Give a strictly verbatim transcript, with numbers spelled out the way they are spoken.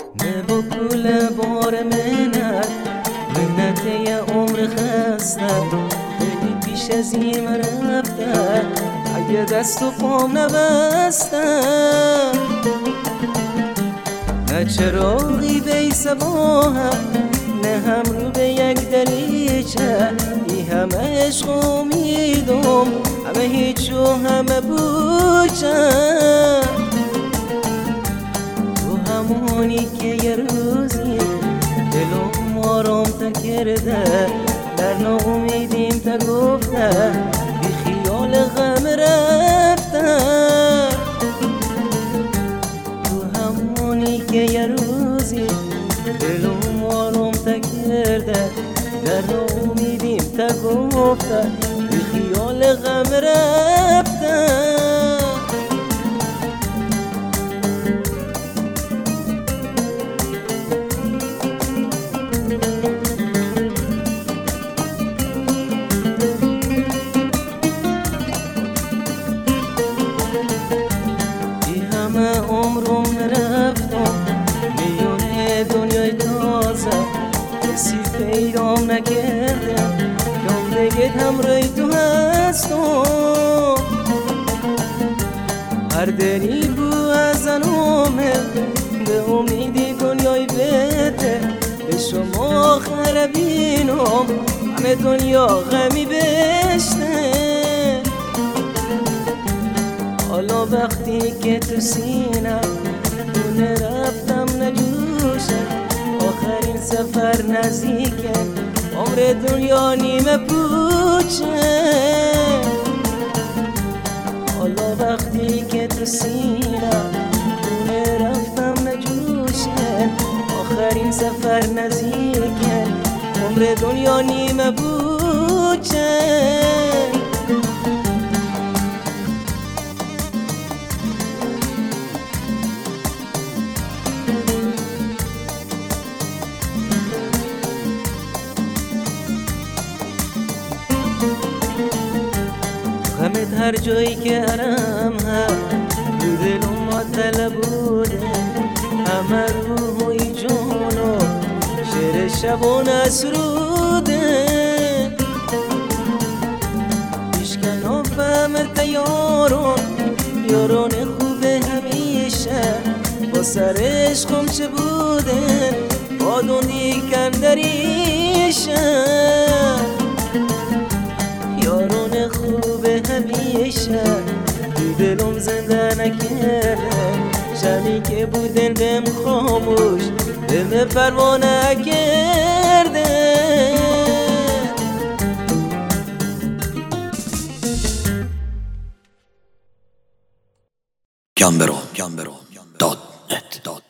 نه با کل بار منت منت یه عمر خسته خیلی پیش از این رفته اگه دست و پام نبستم نه چراغی بی سباهم نه هم رو به یک دریچه ای همه عشق و امیدم همه هیچ و همه بوچه تو همونی که یه روزی دلم آرام تا کرده در ناامیدیم تا گفته بی خیال غم رفته تو همونی که یه روزی دلم آرام تا کرده در ناامیدیم تا گفته بی خیال غم رفته عمرم رفتم میونه دنیای تازه کسی پیدام نکرده که دیگه همراه تو هستم هر دری بو از انومه به امیدی دنیای بده به شما خربینم همه دنیا غمی بشته حالا وقتی که تو سینم دونه رفتم نجوشه آخرین سفر نزدیکه عمر دنیا نیمه پوچه حالا وقتی که تو سینم دونه رفتم نجوشه آخرین سفر نزدیکه عمر دنیا نیمه پوچه غمت هر جایی که حرم هست رو دلم معطل بوده همه روح و جانو شعر شب و نسروده پیشکن فهمت یارون یارون خوبه همیشه با سر عشقم چه بوده بادون دیکن دریشه یارون خوبه همیشه تو دلم زنده نکرده شمی که بودن بهم خاموش بهم پروا نکرده گمبرو دات نت